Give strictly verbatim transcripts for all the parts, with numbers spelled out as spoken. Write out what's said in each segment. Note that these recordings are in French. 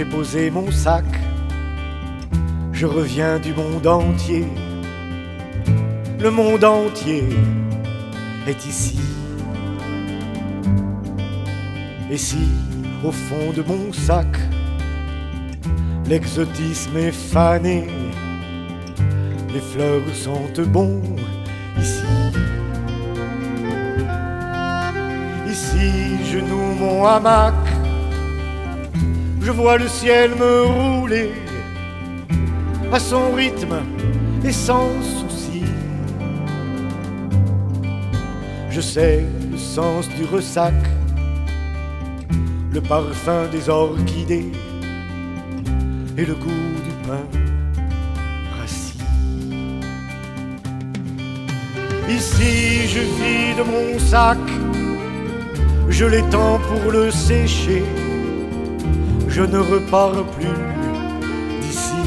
j'ai posé mon sac, je reviens du monde entier. Le monde entier est ici. Et si, au fond de mon sac, l'exotisme est fané, les fleurs sentent bon ici. Ici, je noue mon hamac, je vois le ciel me rouler à son rythme et sans souci. Je sais le sens du ressac, le parfum des orchidées et le goût du pain rassis. Ici, je vide mon sac, je l'étends pour le sécher, je ne repars plus d'ici.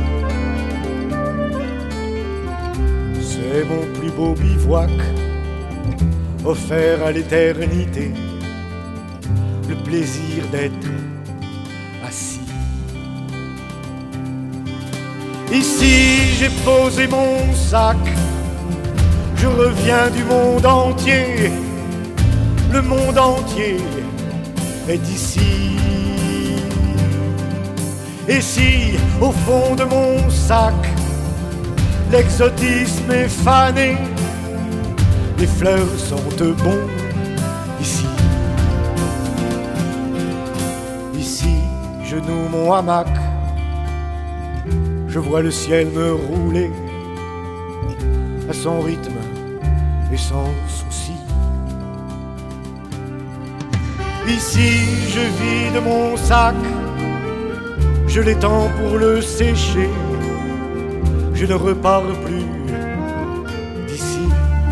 C'est mon plus beau bivouac, offert à l'éternité, le plaisir d'être assis. Ici, j'ai posé mon sac, je reviens du monde entier, le monde entier est ici. Et si, au fond de mon sac, l'exotisme est fané, les fleurs sentent bon ici. Ici, je noue mon hamac, je vois le ciel me rouler à son rythme et sans souci. Ici, je vide mon sac, je l'étends pour le sécher, je ne repars plus d'ici.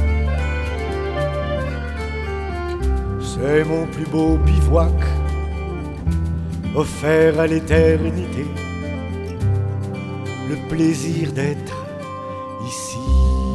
C'est mon plus beau bivouac, offert à l'éternité, le plaisir d'être ici.